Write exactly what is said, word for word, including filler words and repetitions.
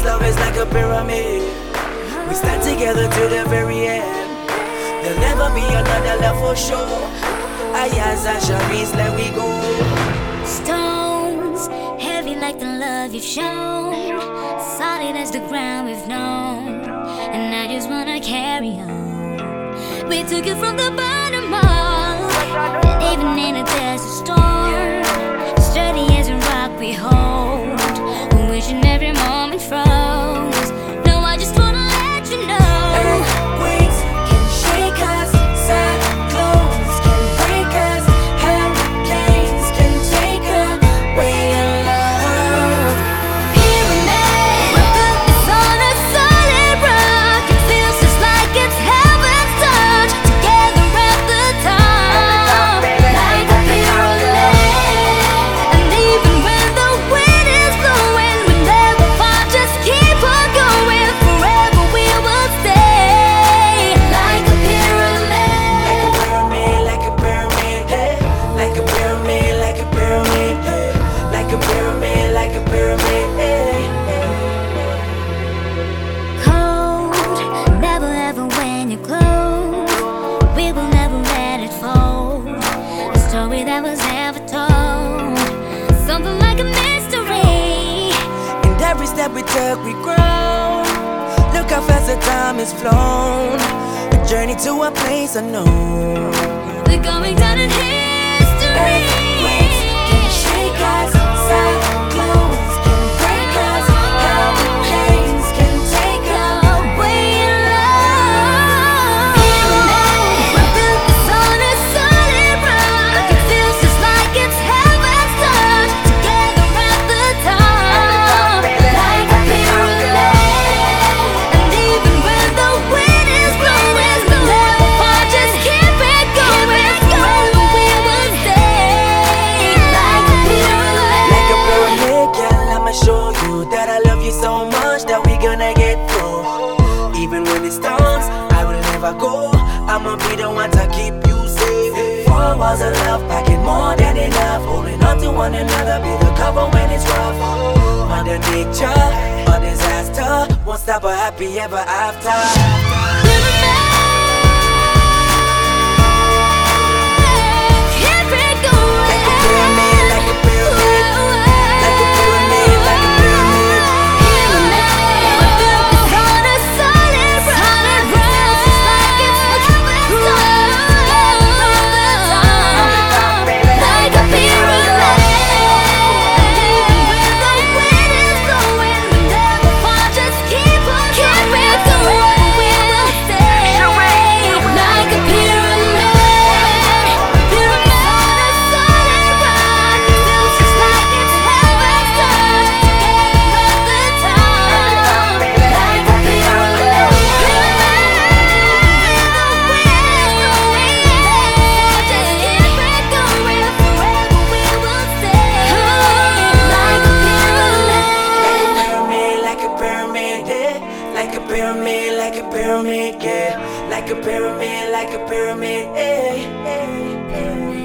love is like a pyramid. We stand together to the very end. There'll never be another love for sure. Ayaz and Sharice, let we go. Stones, heavy like the love you've shown, solid as the ground we've known, and I just wanna carry on. We took it from the bottom up, and even in a desert storm, sturdy as a rock we hold, wishing every moment froze. No, I just wanna let you know. Earthquakes can shake us, cyclones can break us, hurricanes can take away your love. Pyramid, we're built on a solid rock. It feels just like it's heaven's touch. Together at the top, like a pyramid. And even when the wind is blowing, we never fall, just keep on going. Forever we will stay like a pyramid. Like a pyramid, like a pyramid, yeah. Like a pyramid, like a pyramid, yeah. Like a pyramid, like a pyramid, yeah. Cold, never ever when you're close. We will never let it fold. A story that was never told. Something like a mystery. And every step we took, we grow. Look how fast the time has flown. A journey to a place unknown. We're going down in history. Earthquakes can shake us, cyclones can break us, hurricanes can take away your love. We're built on a solid rock. It feels just like it's heaven's touch. Together at the top, like a pyramid. And even when the wind is blowing, we never fall, just keep it going. Forever we will stay like a pyramid. Like a pyramid, girl, I'ma show you that I love you so much that we gonna get through. Even when it storms, I will never go. I'ma be the one to keep you safe. Four walls of love, packing more than enough. Holding on to one another, be the cover when it's rough. Mother nature, a disaster, won't stop a happy ever after. Like a pyramid, like a pyramid, yeah. Like a pyramid, like a pyramid, yeah.